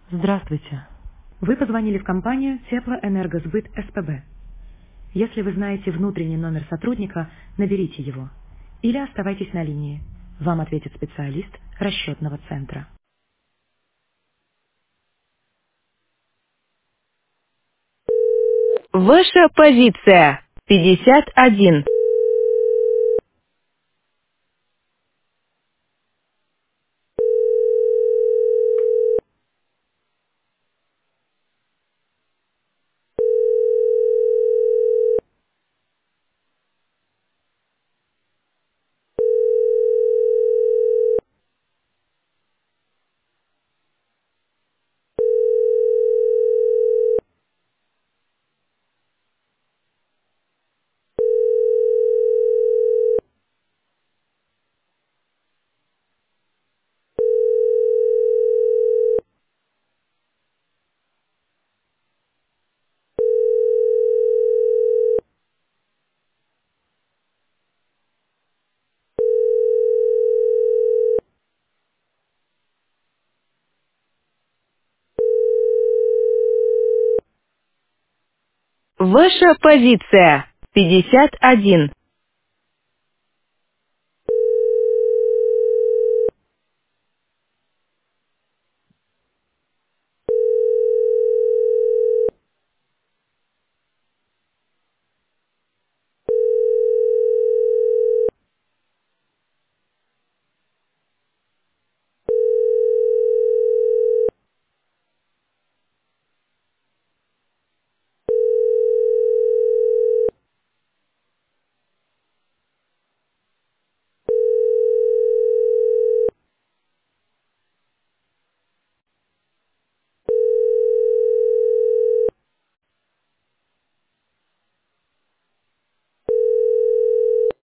Здравствуйте. Вы позвонили в компанию Теплоэнергосбыт СПБ. Если вы знаете внутренний номер сотрудника, наберите его. Или оставайтесь на линии. Вам ответит специалист расчетного центра. Ваша позиция 51. Ваша позиция 51.